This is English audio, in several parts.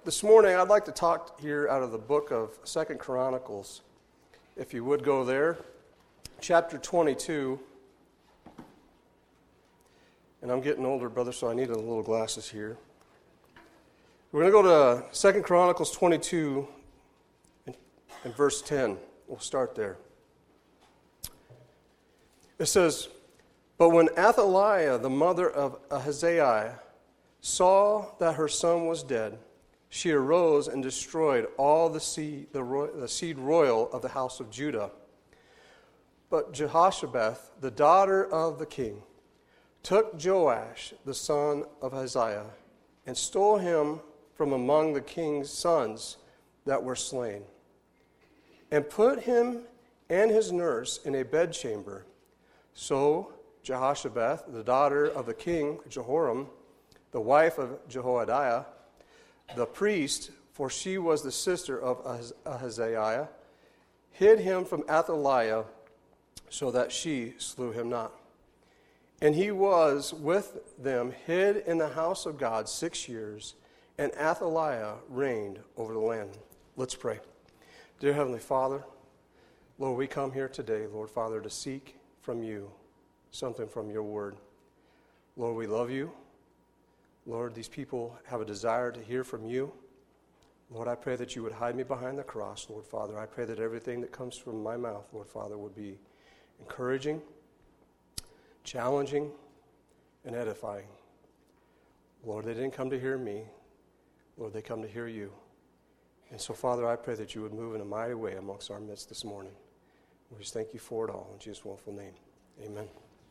This morning, I'd like to talk here out of the book of 2 Chronicles. If you would go there, chapter 22. And I'm getting older, brother, so I need a little glasses here. We're going to go to 2 Chronicles 22 and verse 10. We'll start there. It says, "But when Athaliah, the mother of Ahaziah, saw that her son was dead, she arose and destroyed all the seed royal of the house of Judah. But Jehoshabeth, the daughter of the king, took Joash, the son of Ahaziah, and stole him from among the king's sons that were slain, and put him and his nurse in a bedchamber. So Jehoshabeth, the daughter of the king Jehoram, the wife of Jehoiada, the priest, for she was the sister of Ahaziah, hid him from Athaliah, so that she slew him not. And he was with them hid in the house of God 6 years, and Athaliah reigned over the land." Let's pray. Dear Heavenly Father, Lord, we come here today, Lord Father, to seek from you something from your word. Lord, we love you. Lord, these people have a desire to hear from you. Lord, I pray that you would hide me behind the cross, Lord Father. I pray that everything that comes from my mouth, Lord Father, would be encouraging, challenging, and edifying. Lord, they didn't come to hear me. Lord, they come to hear you. And so, Father, I pray that you would move in a mighty way amongst our midst this morning. We just thank you for it all in Jesus' wonderful name. Amen.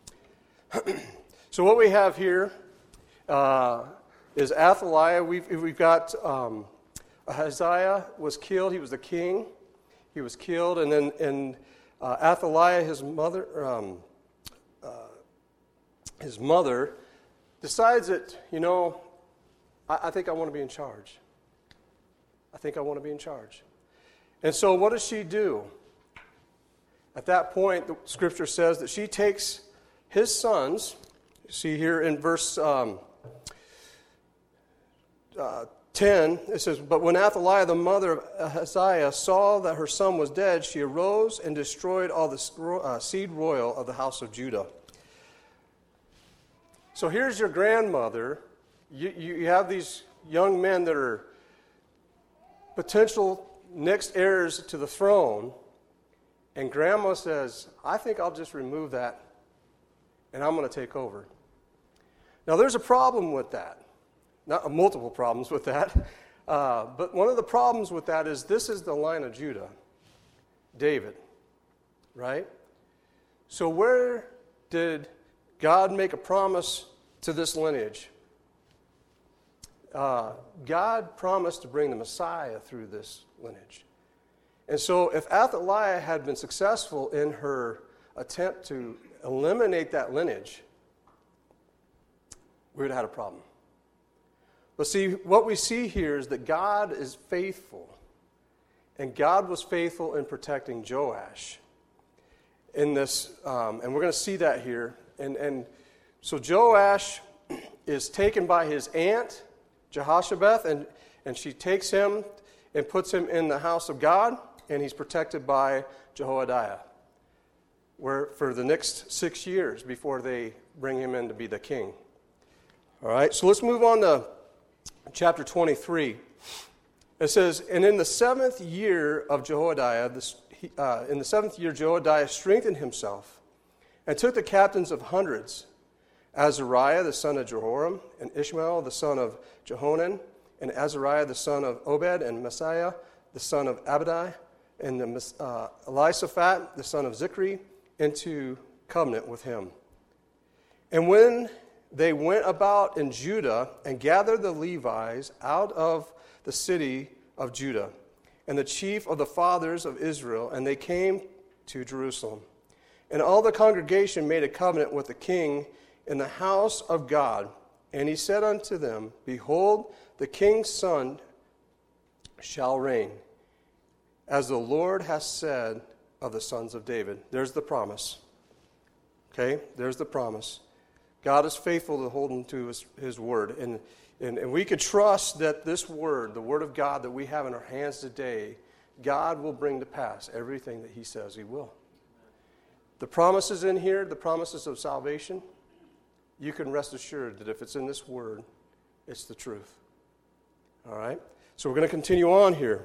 So what we have here is Athaliah. We've got Ahaziah was killed. He was the king. He was killed, and then Athaliah, his mother, decides that, I think I want to be in charge. I think I want to be in charge. And so what does she do? At that point, the scripture says that she takes his sons. See here in verse 10, it says, "But when Athaliah, the mother of Ahaziah, saw that her son was dead, she arose and destroyed all the seed royal of the house of Judah." So here's your grandmother. You have these young men that are potential next heirs to the throne, and grandma says, "I think I'll just remove that, and I'm going to take over." Now, there's a problem with that. Not multiple problems with that. But one of the problems with that is this is the line of Judah. David. Right? So where did God make a promise to this lineage? God promised to bring the Messiah through this lineage. And so if Athaliah had been successful in her attempt to eliminate that lineage, we would have had a problem. But see, what we see here is that God is faithful. And God was faithful in protecting Joash in this, and we're going to see that here. And so Joash is taken by his aunt, Jehoshabeth, and she takes him and puts him in the house of God, and he's protected by Jehoiada for the next 6 years before they bring him in to be the king. All right, so let's move on to chapter 23. It says, "And in the 7th year of Jehoiada, Jehoiada strengthened himself and took the captains of hundreds, Azariah the son of Jehoram, and Ishmael the son of Jehonan, and Azariah the son of Obed, and Messiah the son of Abdi, and Elisaphat the son of Zichri, into covenant with him. And when they went about in Judah and gathered the Levites out of the city of Judah, and the chief of the fathers of Israel, and they came to Jerusalem. And all the congregation made a covenant with the king in the house of God. And he said unto them, Behold, the king's son shall reign, as the Lord hath said of the sons of David." There's the promise. Okay, there's the promise. God is faithful to hold him to his word. And And we could trust that this word, the word of God that we have in our hands today, God will bring to pass everything that he says he will. The promises in here, the promises of salvation, you can rest assured that if it's in this word, it's the truth. All right? So we're going to continue on here.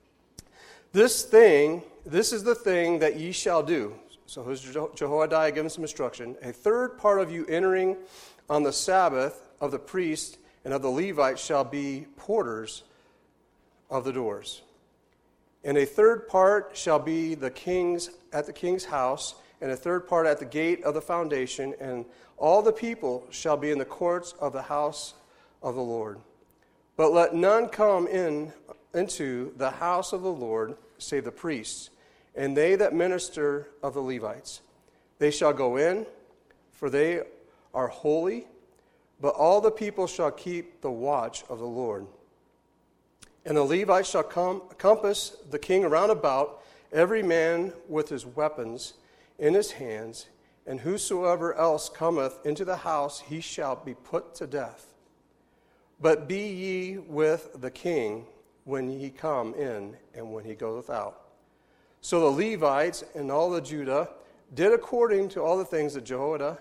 This is the thing that ye shall do. So here's Jehoiada giving some instruction. A third part of you entering on the Sabbath of the priest and of the Levites shall be porters of the doors. And a third part shall be at the king's house, and a third part at the gate of the foundation, and all the people shall be in the courts of the house of the Lord. But let none come into the house of the Lord, save the priests, and they that minister of the Levites. They shall go in, for they are holy, but all the people shall keep the watch of the Lord. And the Levites shall compass the king around about, every man with his weapons in his hands, and whosoever else cometh into the house, he shall be put to death. But be ye with the king when ye come in and when he goeth out. So the Levites and all the Judah did according to all the things that Jehoiada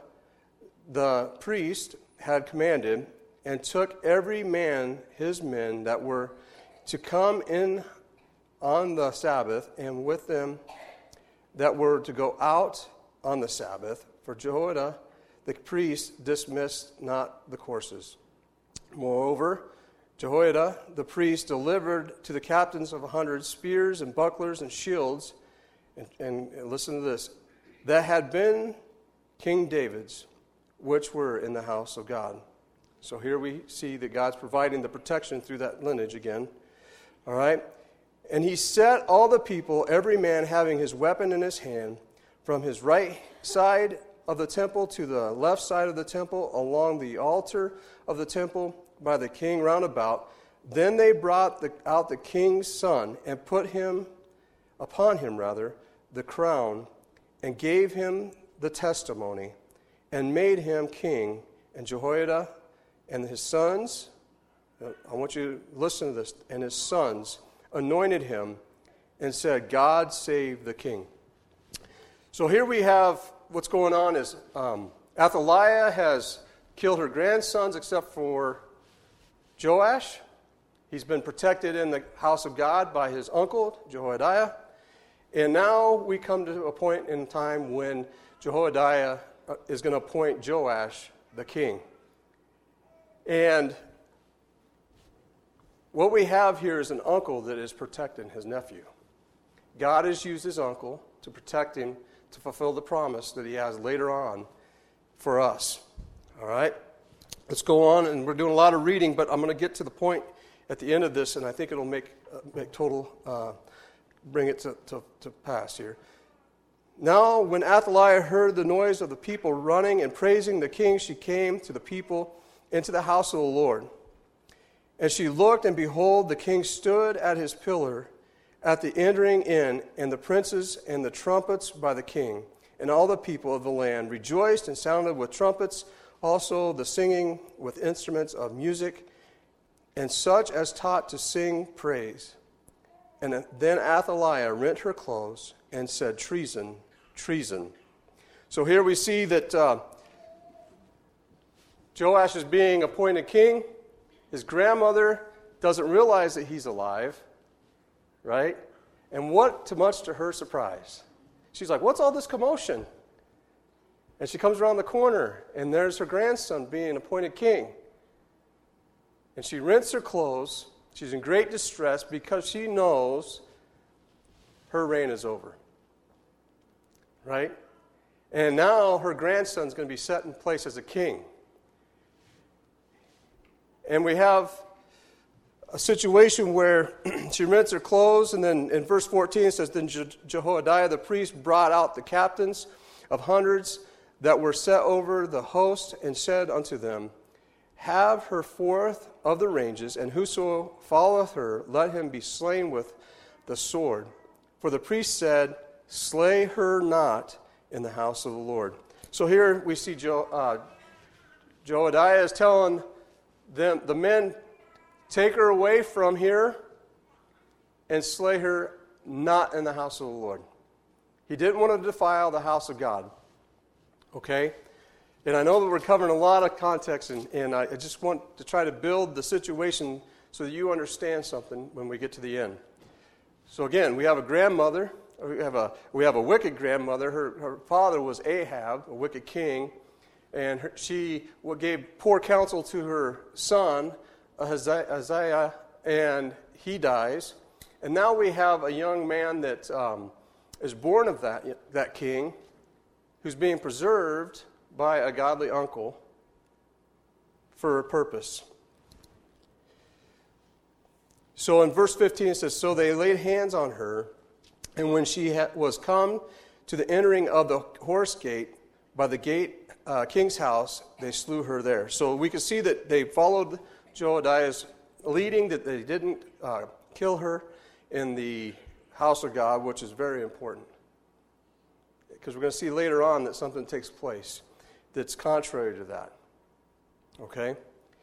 the priest had commanded, and took every man his men that were to come in on the Sabbath, and with them that were to go out on the Sabbath. For Jehoiada the priest dismissed not the courses. Moreover, Jehoiada the priest delivered to the captains of 100 spears and bucklers and shields, and listen to this, that had been King David's, which were in the house of God. So here we see that God's providing the protection through that lineage again. All right? And he set all the people, every man having his weapon in his hand, from his right side of the temple to the left side of the temple, along the altar of the temple, by the king round about. Then they brought out the king's son, and put upon him the crown, and gave him the testimony, and made him king. And Jehoiada and his sons, I want you to listen to this, and his sons anointed him and said, God save the king. So here we have what's going on is Athaliah has killed her grandsons except for Joash. He's been protected in the house of God by his uncle, Jehoiada. And now we come to a point in time when Jehoiada is going to appoint Joash the king. And what we have here is an uncle that is protecting his nephew. God has used his uncle to protect him to fulfill the promise that he has later on for us. All right? Let's go on, and we're doing a lot of reading, but I'm going to get to the point at the end of this, and I think it'll bring it to pass here. Now, when Athaliah heard the noise of the people running and praising the king, she came to the people into the house of the Lord. And she looked, and behold, the king stood at his pillar at the entering in, and the princes and the trumpets by the king. And all the people of the land rejoiced and sounded with trumpets, also the singing with instruments of music, and such as taught to sing praise. And then Athaliah rent her clothes and said, treason, treason. So here we see that Joash is being appointed king. His grandmother doesn't realize that he's alive, right? And what, to much to her surprise, she's like, what's all this commotion? And she comes around the corner, and there's her grandson being appointed king. And she rents her clothes. She's in great distress because she knows her reign is over, right? And now her grandson's going to be set in place as a king. And we have a situation where she rents her clothes, and then in verse 14 it says, then Jehoiada the priest brought out the captains of hundreds that were set over the host, and said unto them, have her forth of the ranges, and whoso followeth her, let him be slain with the sword. For the priest said, slay her not in the house of the Lord. So here we see Jehoiada is telling the men take her away from here and slay her not in the house of the Lord. He didn't want to defile the house of God. Okay? And I know that we're covering a lot of context, and I just want to try to build the situation so that you understand something when we get to the end. So again, we have a grandmother. We have a wicked grandmother. Her father was Ahab, a wicked king, and she gave poor counsel to her son, Ahaziah, and he dies. And now we have a young man that is born of that king, who's being preserved by a godly uncle for a purpose. So in verse 15 it says, "So they laid hands on her, and when she was come to the entering of the horse gate, by the gate king's house, they slew her there." So we can see that they followed Jehoiada's leading, that they didn't kill her in the house of God, which is very important. Because we're going to see later on that something takes place that's contrary to that. Okay?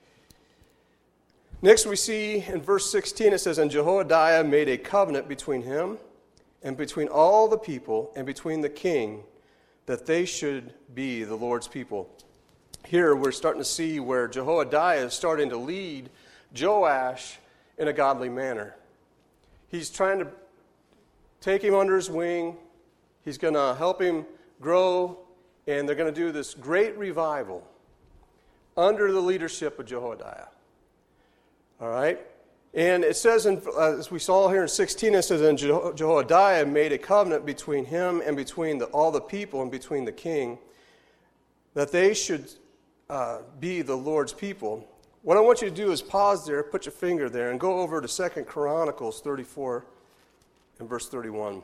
Next we see in verse 16 it says, "And Jehoiada made a covenant between him and between all the people and between the king, that they should be the Lord's people." Here we're starting to see where Jehoiada is starting to lead Joash in a godly manner. He's trying to take him under his wing. He's going to help him grow, and they're going to do this great revival under the leadership of Jehoiada. All right? And it says, as we saw here in 16, it says, "And Jehoiada made a covenant between him and between all the people and between the king, that they should be the Lord's people." What I want you to do is pause there, put your finger there, and go over to 2 Chronicles 34 and verse 31.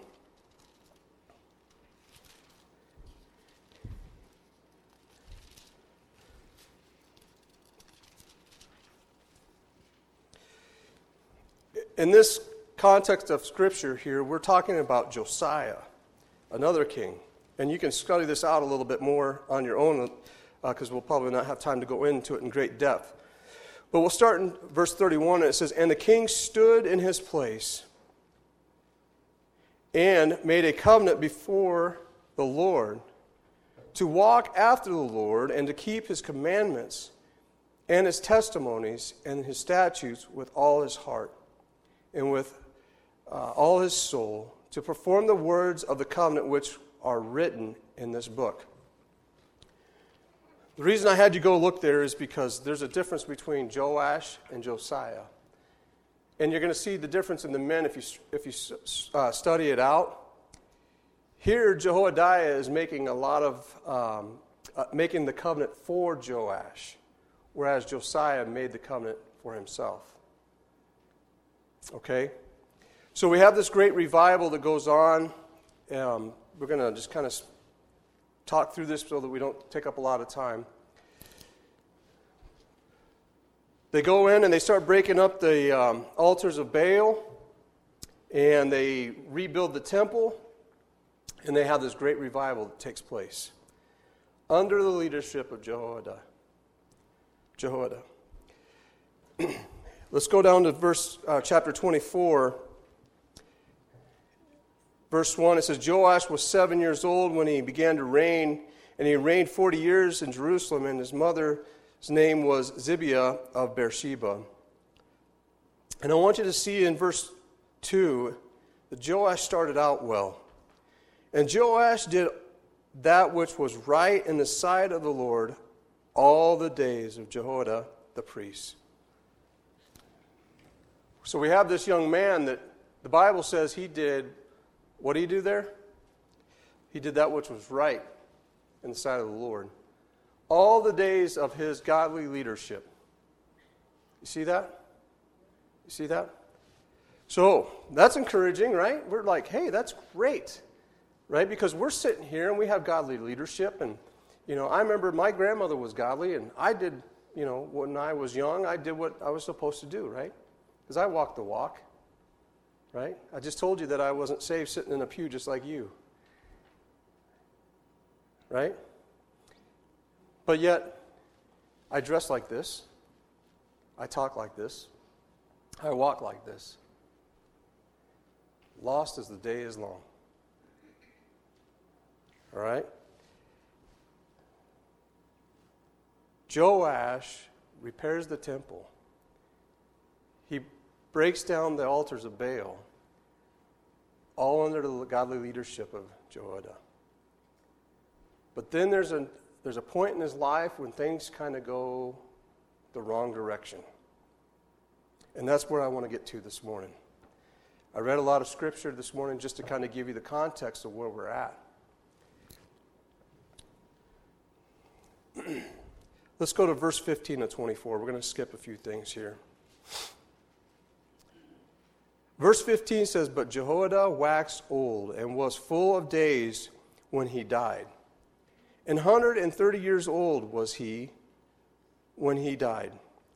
In this context of Scripture here, we're talking about Josiah, another king. And you can study this out a little bit more on your own, because we'll probably not have time to go into it in great depth. But we'll start in verse 31, and it says, "And the king stood in his place and made a covenant before the Lord to walk after the Lord and to keep his commandments and his testimonies and his statutes with all his heart and with all his soul, to perform the words of the covenant which are written in this book." The reason I had you go look there is because there's a difference between Joash and Josiah. And you're going to see the difference in the men if you study it out. Here, Jehoiada is making a lot of, making the covenant for Joash, whereas Josiah made the covenant for himself. Okay? So we have this great revival that goes on. We're going to just kind of talk through this so that we don't take up a lot of time. They go in and they start breaking up the altars of Baal, and they rebuild the temple, and they have this great revival that takes place under the leadership of Jehoiada. Let's go down to chapter 24. Verse 1, it says, "Joash was 7 years old when he began to reign, and he reigned 40 years in Jerusalem, and his mother's name was Zibiah of Beersheba." And I want you to see in verse 2 that Joash started out well. "And Joash did that which was right in the sight of the Lord all the days of Jehoiada the priest." So we have this young man that the Bible says he did, what did he do there? He did that which was right in the sight of the Lord all the days of his godly leadership. You see that? You see that? So that's encouraging, right? We're like, hey, that's great, right? Because we're sitting here and we have godly leadership. And, I remember my grandmother was godly, and I did, when I was young, I did what I was supposed to do, right? Because I walked the walk, right? I just told you that I wasn't saved sitting in a pew just like you, right? But yet, I dress like this, I talk like this. I walk like this. Lost as the day is long. All right? Joash repairs the temple. He breaks down the altars of Baal, all under the godly leadership of Jehoiada. But then there's a point in his life when things kind of go the wrong direction. And that's where I want to get to this morning. I read a lot of scripture this morning just to kind of give you the context of where we're at. Let's go to verse 15 and 24. We're going to skip a few things here. Verse 15 says, "But Jehoiada waxed old and was full of days when he died. 130 years old was he when he died."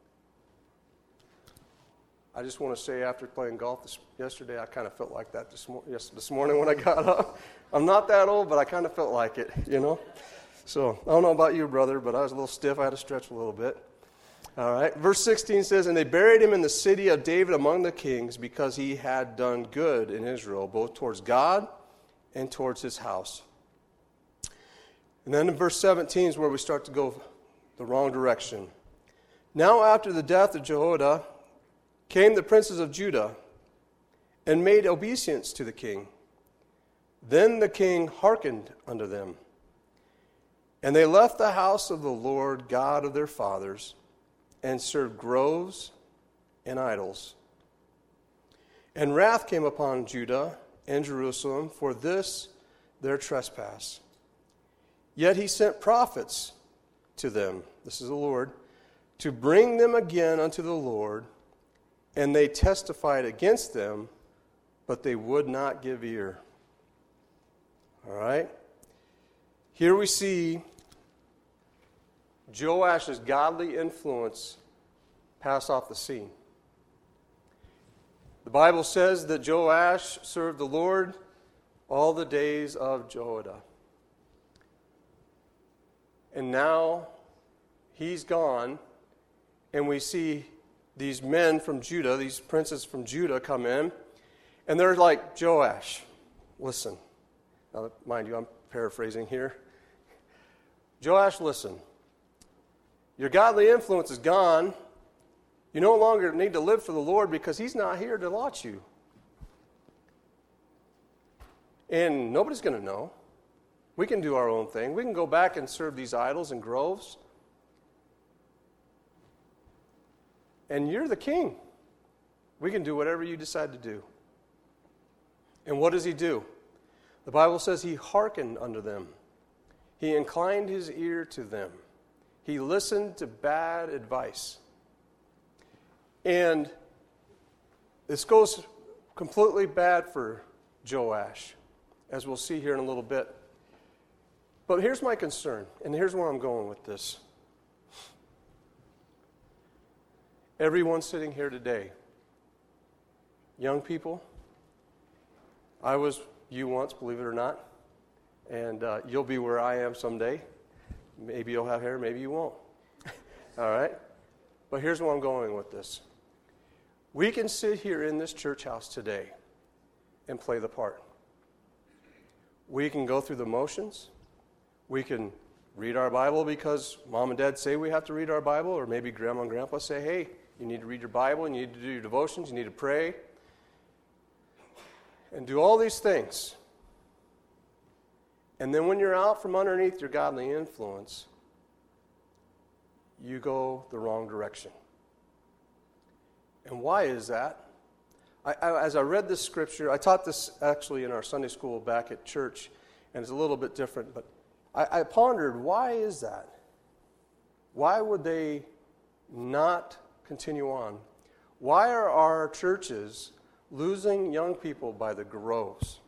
I just want to say, after playing golf yesterday, I kind of felt like that this morning when I got up. I'm not that old, but I kind of felt like it, you know. So I don't know about you, brother, but I was a little stiff. I had to stretch a little bit. All right. Verse 16 says, "And they buried him in the city of David among the kings, because he had done good in Israel, both towards God and towards his house." And then in verse 17 is where we start to go the wrong direction. "Now after the death of Jehoiada came the princes of Judah and made obeisance to the king. Then the king hearkened unto them. And they left the house of the Lord God of their fathers, and served groves and idols. And wrath came upon Judah and Jerusalem for this their trespass. Yet he sent prophets to them," this is the Lord, "to bring them again unto the Lord, and they testified against them, but they would not give ear." All right? Here we see Joash's godly influence pass off the scene. The Bible says that Joash served the Lord all the days of Jehoiada. And now he's gone, and we see these men from Judah, these princes from Judah come in, and they're like, "Joash, listen." Now, mind you, I'm paraphrasing here. "Joash, listen. Your godly influence is gone. You no longer need to live for the Lord because he's not here to watch you. And nobody's going to know. We can do our own thing. We can go back and serve these idols and groves. And you're the king. We can do whatever you decide to do." And what does he do? The Bible says he hearkened unto them. He inclined his ear to them. He listened to bad advice. And this goes completely bad for Joash, as we'll see here in a little bit. But here's my concern, and here's where I'm going with this. Everyone sitting here today, young people, I was you once, believe it or not, and you'll be where I am someday. Maybe you'll have hair, maybe you won't. All right? But here's where I'm going with this. We can sit here in this church house today and play the part. We can go through the motions. We can read our Bible because mom and dad say we have to read our Bible, or maybe grandma and grandpa say, "Hey, you need to read your Bible, you need to do your devotions, you need to pray," and do all these things. And then when you're out from underneath your godly influence, you go the wrong direction. And why is that? As I read this scripture, I taught this actually in our Sunday school back at church, and it's a little bit different, but I pondered, why is that? Why would they not continue on? Why are our churches losing young people by the groves?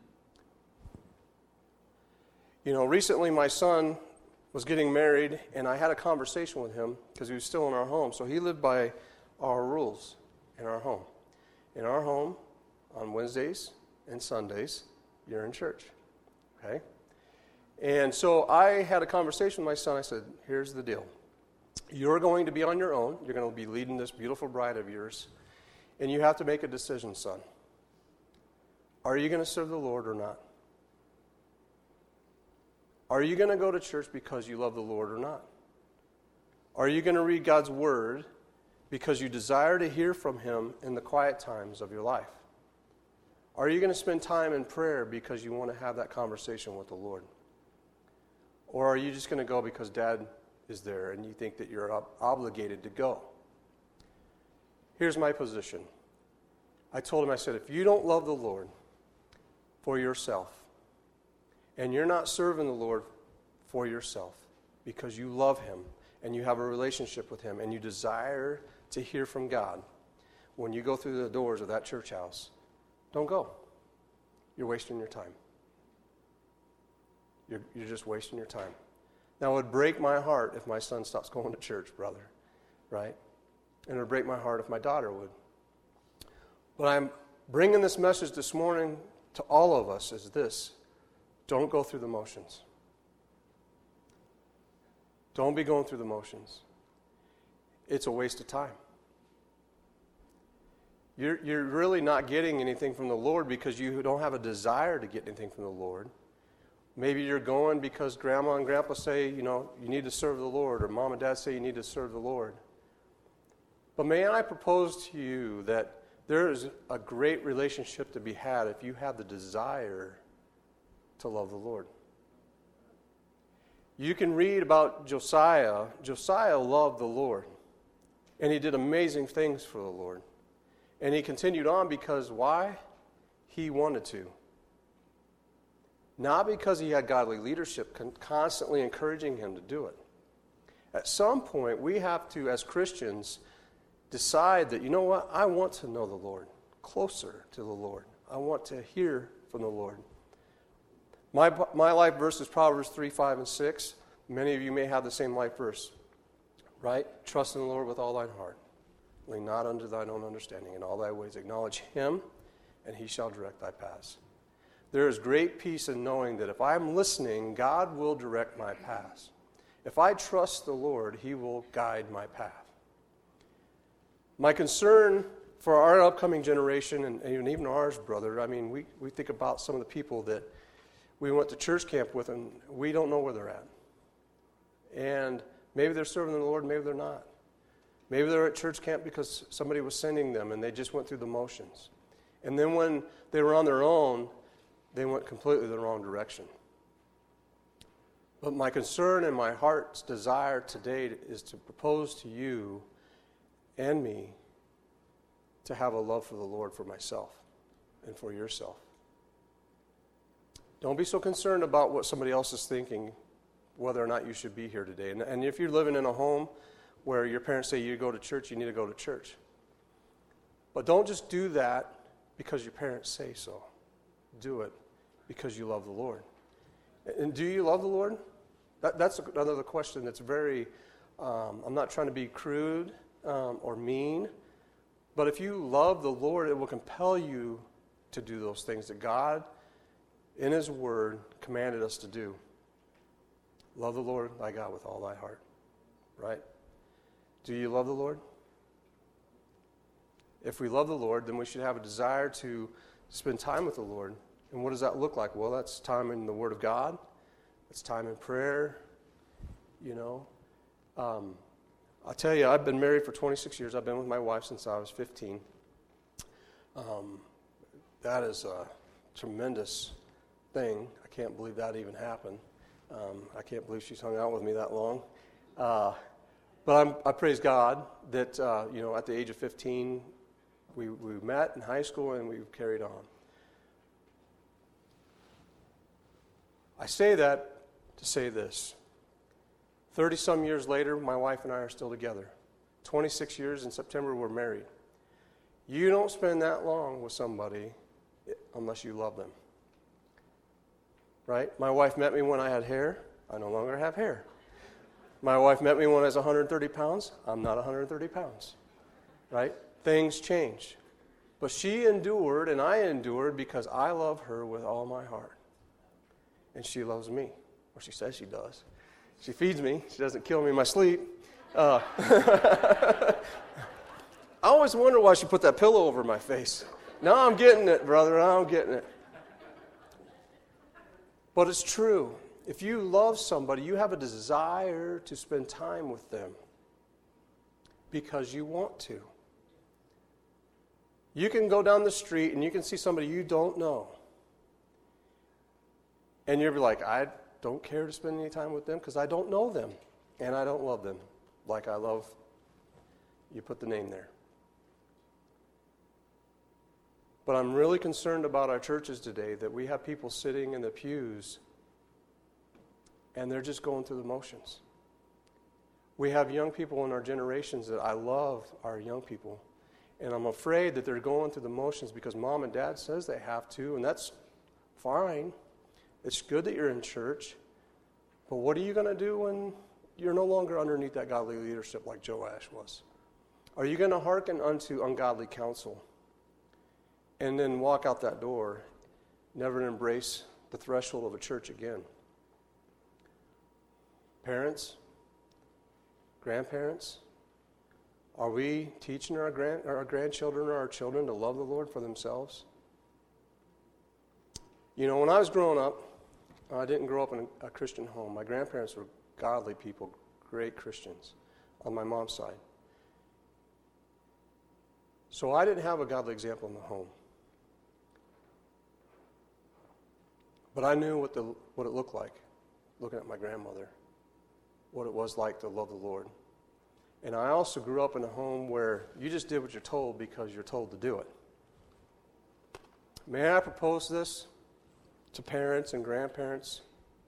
You know, recently my son was getting married, and I had a conversation with him because he was still in our home. So he lived by our rules in our home. In our home, on Wednesdays and Sundays, you're in church, okay? And so I had a conversation with my son. I said, "Here's the deal. You're going to be on your own. You're going to be leading this beautiful bride of yours. And you have to make a decision, son. Are you going to serve the Lord or not? Are you going to go to church because you love the Lord or not? Are you going to read God's Word because you desire to hear from Him in the quiet times of your life? Are you going to spend time in prayer because you want to have that conversation with the Lord? Or are you just going to go because Dad is there and you think that you're obligated to go? Here's my position. I told him, I said, if you don't love the Lord for yourself, and you're not serving the Lord for yourself because you love Him and you have a relationship with Him and you desire to hear from God, when you go through the doors of that church house, don't go. You're wasting your time. You're just wasting your time. Now, it would break my heart if my son stops going to church, brother, right? And it would break my heart if my daughter would. But I'm bringing this message this morning to all of us is this: don't go through the motions. Don't be going through the motions. It's a waste of time. You're really not getting anything from the Lord because you don't have a desire to get anything from the Lord. Maybe you're going because Grandma and Grandpa say, you need to serve the Lord, or Mom and Dad say you need to serve the Lord. But may I propose to you that there is a great relationship to be had if you have the desire to love the Lord. You can read about Josiah. Josiah loved the Lord, and he did amazing things for the Lord. And he continued on because why? He wanted to. Not because he had godly leadership constantly encouraging him to do it. At some point, we have to, as Christians, decide that, you know what, I want to know the Lord, closer to the Lord. I want to hear from the Lord. My life verse is Proverbs 3, 5, and 6. Many of you may have the same life verse, right? Trust in the Lord with all thine heart. Lean not unto thine own understanding. In all thy ways acknowledge Him, and He shall direct thy paths. There is great peace in knowing that if I'm listening, God will direct my paths. If I trust the Lord, He will guide my path. My concern for our upcoming generation, and even ours, brother, I mean, we think about some of the people that we went to church camp with, and we don't know where they're at. And maybe they're serving the Lord, maybe they're not. Maybe they're at church camp because somebody was sending them, and they just went through the motions. And then when they were on their own, they went completely the wrong direction. But my concern and my heart's desire today is to propose to you and me to have a love for the Lord for myself and for yourself. Don't be so concerned about what somebody else is thinking, whether or not you should be here today. And if you're living in a home where your parents say you go to church, you need to go to church. But don't just do that because your parents say so. Do it because you love the Lord. And do you love the Lord? That's another question that's very, I'm not trying to be crude or mean, but if you love the Lord, it will compel you to do those things that God, in His Word, commanded us to do. Love the Lord thy God with all thy heart, right? Do you love the Lord? If we love the Lord, then we should have a desire to spend time with the Lord. And what does that look like? Well, that's time in the Word of God. It's time in prayer. I'll tell you, I've been married for 26 years. I've been with my wife since I was 15. That is a tremendous thing. I can't believe that even happened. I can't believe she's hung out with me that long. But I praise God that, at the age of 15, we met in high school and we've carried on. I say that to say this. 30-some years later, my wife and I are still together. 26 years in September, we're married. You don't spend that long with somebody unless you love them. Right? My wife met me when I had hair. I no longer have hair. My wife met me when I was 130 pounds. I'm not 130 pounds. Right? Things change. But she endured and I endured because I love her with all my heart. And she loves me. Or she says she does. She feeds me. She doesn't kill me in my sleep. I always wonder why she put that pillow over my face. Now I'm getting it, brother. Now I'm getting it. But it's true. If you love somebody, you have a desire to spend time with them because you want to. You can go down the street and you can see somebody you don't know. And you'll be like, I don't care to spend any time with them because I don't know them. And I don't love them like I love, you put the name there. But I'm really concerned about our churches today that we have people sitting in the pews and they're just going through the motions. We have young people in our generations that I love our young people. And I'm afraid that they're going through the motions because mom and dad says they have to, and that's fine. It's good that you're in church. But what are you going to do when you're no longer underneath that godly leadership like Joash was? Are you going to hearken unto ungodly counsel and then walk out that door, never embrace the threshold of a church again? Parents, grandparents, are we teaching our grandchildren or our children to love the Lord for themselves? You know, when I was growing up, I didn't grow up in a Christian home. My grandparents were godly people, great Christians on my mom's side. So I didn't have a godly example in the home. But I knew what it looked like, looking at my grandmother, what it was like to love the Lord. And I also grew up in a home where you just did what you're told because you're told to do it. May I propose this to parents and grandparents?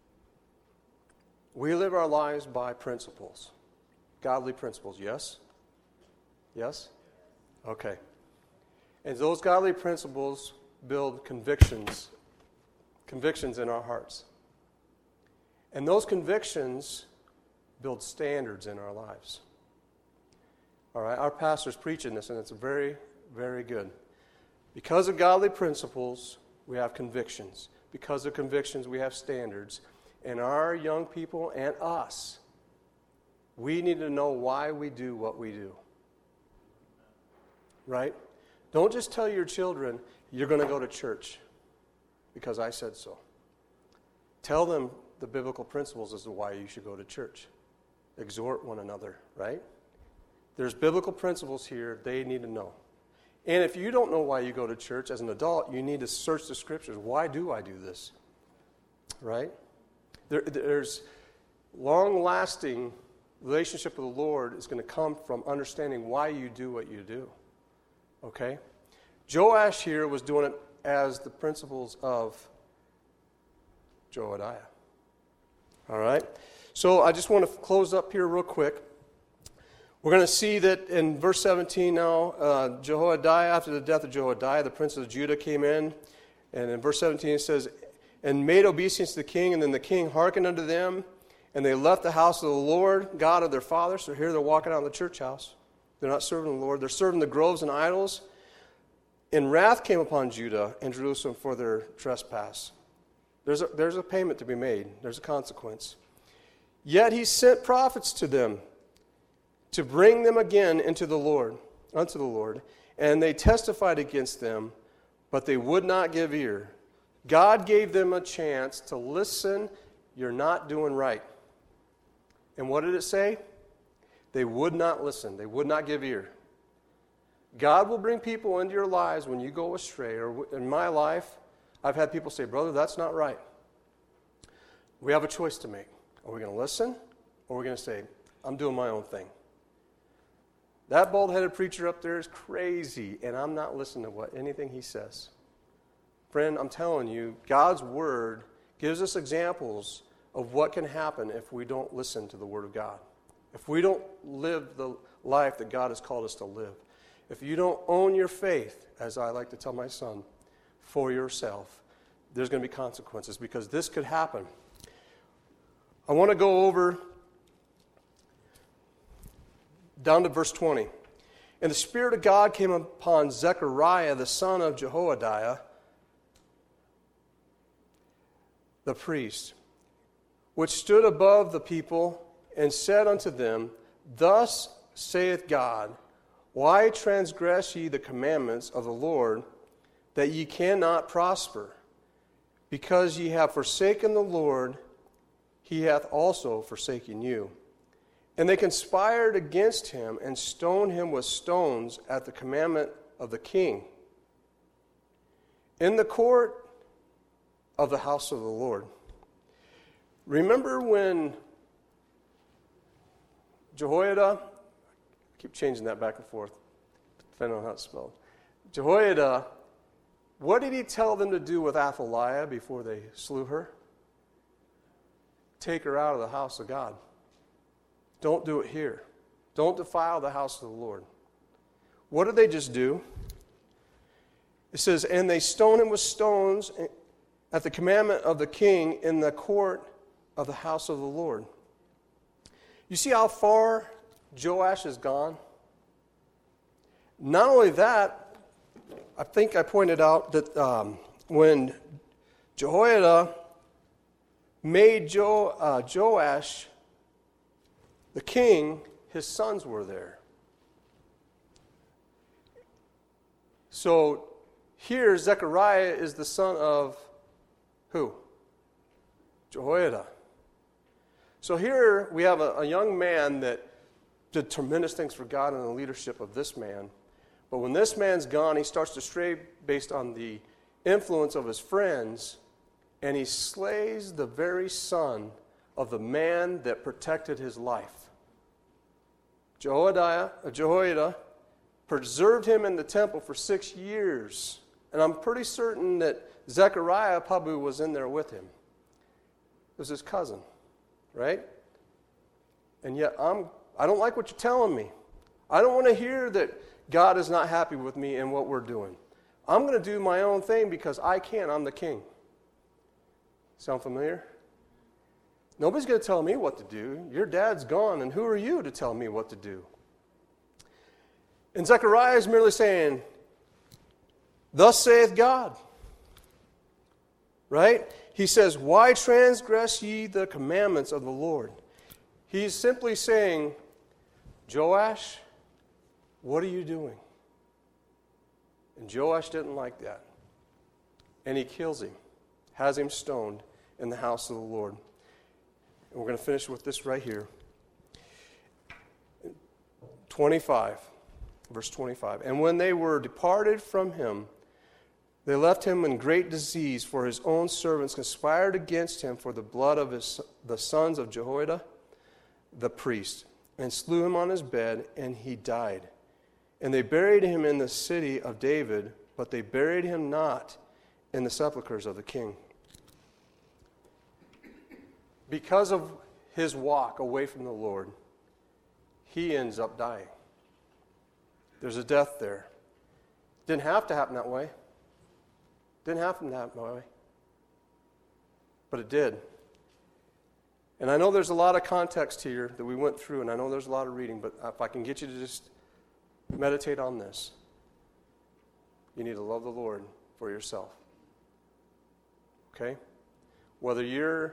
We live our lives by principles, godly principles, yes? Yes? Okay. And those godly principles build convictions in our hearts. And those convictions build standards in our lives. All right, our pastor's preaching this, and it's very, very good. Because of godly principles, we have convictions. Because of convictions, we have standards. And our young people and us, we need to know why we do what we do. Right? Don't just tell your children, you're going to go to church because I said so. Tell them the biblical principles as to why you should go to church. Exhort one another, right? There's biblical principles here they need to know. And if you don't know why you go to church as an adult, you need to search the scriptures. Why do I do this? Right? There's long-lasting relationship with the Lord is going to come from understanding why you do what you do. Okay? Joash here was doing it as the principles of Jehoiada. All right? So I just want to close up here real quick. We're going to see that in verse 17 now, Jehoiada, after the death of Jehoiada, the prince of Judah came in. And in verse 17 it says, and made obeisance to the king, and then the king hearkened unto them, and they left the house of the Lord, God of their fathers. So here they're walking out of the church house. They're not serving the Lord. They're serving the groves and idols. And wrath came upon Judah and Jerusalem for their trespass. There's a payment to be made. There's a consequence. Yet he sent prophets to them to bring them again unto the Lord. And they testified against them, but they would not give ear. God gave them a chance to listen. You're not doing right. And what did it say? They would not listen. They would not give ear. God will bring people into your lives when you go astray. Or in my life, I've had people say, brother, that's not right. We have a choice to make. Are we going to listen? Or are we going to say, I'm doing my own thing? That bald-headed preacher up there is crazy, and I'm not listening to anything he says. Friend, I'm telling you, God's Word gives us examples of what can happen if we don't listen to the Word of God. If we don't live the life that God has called us to live. If you don't own your faith, as I like to tell my son, for yourself, there's going to be consequences because this could happen. I want to go over down to verse 20. And the Spirit of God came upon Zechariah, the son of Jehoiada, the priest, which stood above the people, and said unto them, Thus saith God, why transgress ye the commandments of the Lord, that ye cannot prosper? Because ye have forsaken the Lord, he hath also forsaken you. And they conspired against him and stoned him with stones at the commandment of the king in the court of the house of the Lord. Remember when Jehoiada, I keep changing that back and forth, depending on how it's spelled. Jehoiada, what did he tell them to do with Athaliah before they slew her? Take her out of the house of God. Don't do it here. Don't defile the house of the Lord. What did they just do? It says, and they stoned him with stones at the commandment of the king in the court of the house of the Lord. You see how far Joash has gone? Not only that, I think I pointed out that when Jehoiada made Joash the king, his sons were there. So here Zechariah is the son of who? Jehoiada. So here we have a young man that did tremendous things for God in the leadership of this man. But when this man's gone, he starts to stray based on the influence of his friends, and he slays the very son of the man that protected his life. Jehoiada preserved him in the temple for 6 years. And I'm pretty certain that Zechariah probably was in there with him. It was his cousin, right? And yet I don't like what you're telling me. I don't want to hear that God is not happy with me and what we're doing. I'm going to do my own thing because I can. I'm the king. Sound familiar? Nobody's going to tell me what to do. Your dad's gone, and who are you to tell me what to do? And Zechariah is merely saying, thus saith God. Right? He says, why transgress ye the commandments of the Lord? He's simply saying, Joash, what are you doing? And Joash didn't like that. And he kills him, has him stoned in the house of the Lord. And we're going to finish with this right here. 25, verse 25. And when they were departed from him, they left him in great disease, for his own servants conspired against him for the blood of the sons of Jehoiada, the priest, and slew him on his bed, and he died. And they buried him in the city of David, but they buried him not in the sepulchres of the king. Because of his walk away from the Lord, he ends up dying. There's a death there. Didn't have to happen that way. Didn't happen that way. But it did. And I know there's a lot of context here that we went through, and I know there's a lot of reading, but if I can get you to just meditate on this, you need to love the Lord for yourself. Okay? Whether you're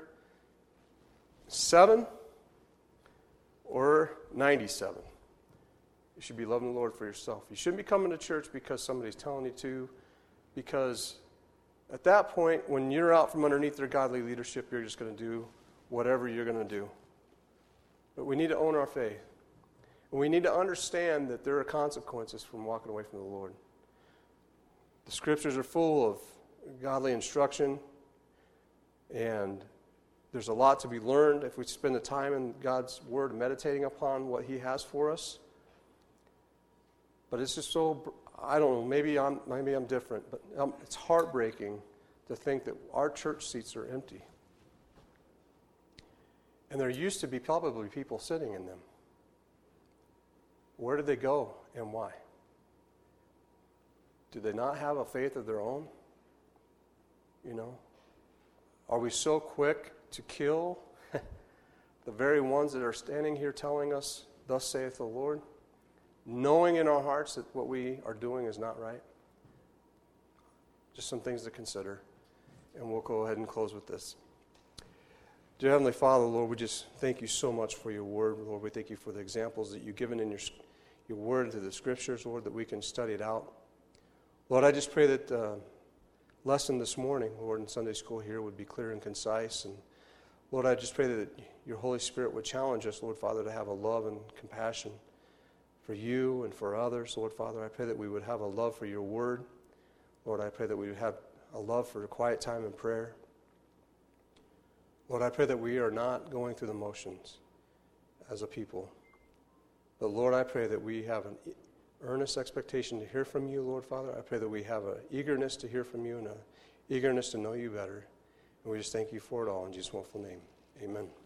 7 or 97, you should be loving the Lord for yourself. You shouldn't be coming to church because somebody's telling you to, because at that point, when you're out from underneath their godly leadership, you're just going to do whatever you're going to do. But we need to own our faith. And we need to understand that there are consequences from walking away from the Lord. The scriptures are full of godly instruction, and there's a lot to be learned if we spend the time in God's Word meditating upon what He has for us. But it's just so, I don't know, maybe I'm different, but it's heartbreaking to think that our church seats are empty. And there used to be probably people sitting in them. Where did they go and why? Do they not have a faith of their own? You know? Are we so quick to kill the very ones that are standing here telling us, thus saith the Lord, knowing in our hearts that what we are doing is not right? Just some things to consider. And we'll go ahead and close with this. Dear Heavenly Father, Lord, we just thank you so much for your word. Lord, we thank you for the examples that you've given in your word to the scriptures, Lord, that we can study it out. Lord, I just pray that the lesson this morning, Lord, in Sunday school here would be clear and concise. And Lord, I just pray that your Holy Spirit would challenge us, Lord Father, to have a love and compassion for you and for others. Lord Father, I pray that we would have a love for your word. Lord, I pray that we would have a love for a quiet time in prayer. Lord, I pray that we are not going through the motions as a people. But Lord, I pray that we have an earnest expectation to hear from you, Lord Father. I pray that we have an eagerness to hear from you and an eagerness to know you better. And we just thank you for it all in Jesus' wonderful name. Amen.